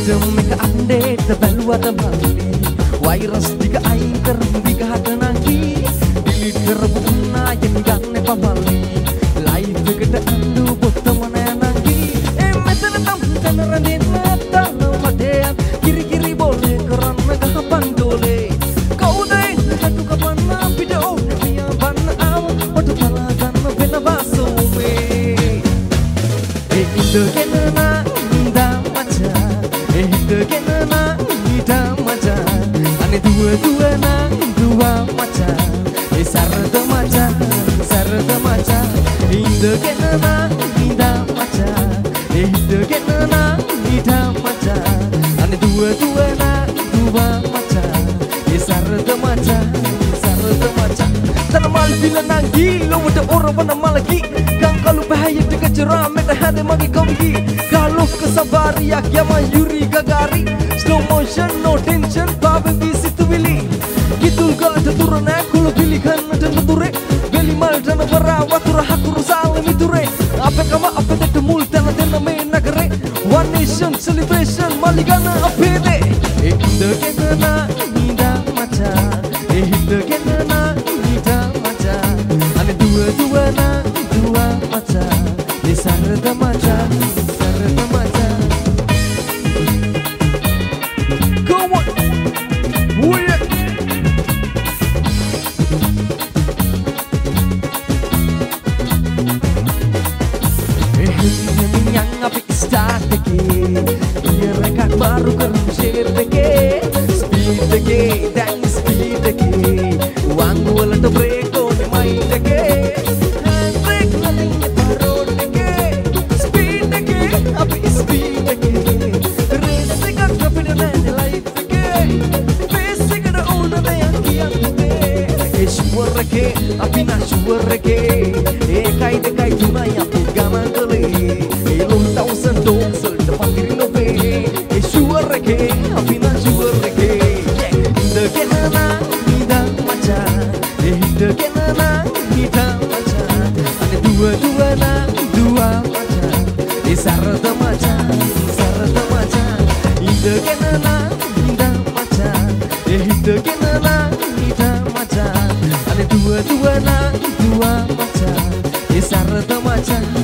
Sistem එක update බැලුවට මල්ලි වෛරස් ටික අයින් කරමු විගහට නංගි delete කරපු උන්නායෙන් ගන්න එපා මල්ලි live එකට අඳු බොත්තම නෑ නංගි මෙතන තම රැඳෙන්න නැත්තම් මතේ කිරි කිරි බෝලේ කරන්න ගහපන් දෝලේ කවුද ඉන්නට කපන්න අපිට ඕනේ පියා බන්න ආව ඔට තලා ගන්න වෙනවා සෝමේ ඉඳගෙන නා මචා ඉඳගෙන නා මචා අනේ දුව දුවා මචා ඒ සරද මචා ඉඳගෙන නා මචා ඉඳගෙන නා මචා අනේ දුවා මචා ඒ සරද මචා තන මල් පිල නංගි ලොවට ඔරවන මලකි කංකලු පැහැයට ගජරාමෙට හැද මගේ කොම්ගි ගාලොක්ක සවාරියක් යම Yuri Gagarin slow motion no tension පාවෙවි සිතුවිලි කිතුල් ගලට දුර නෑ කුළු පිලි කන්නට නුදුරේ වෙලි මල්ට නවරා වතුර හකුරු සාල මිතුරේ අපේකම අපේ දෙට මුල් තැන දෙන්න මේ නගරේ one nation celebration මලිගන අපේ දේ ඉඳගෙන නා මචා ඉඳගෙන නා මචා අනේ දුවා මචා ඒ සරද මචා come on yeah yang api start again rekak baru kerja share again speed again dan speed again wang wala to break on mind again break nothing baru again speed again api speed again race ka kapina na life again face ka na una na yang kiyan de sure again api na sure again kai de kai tunai api gaman kole thousand dogs depan diri nobe sure again api na sure again indegen na ida macha indegen na ida macha ane dua macha sarada macha indegen na ida macha indegen na ida macha ane dua macha sarada macha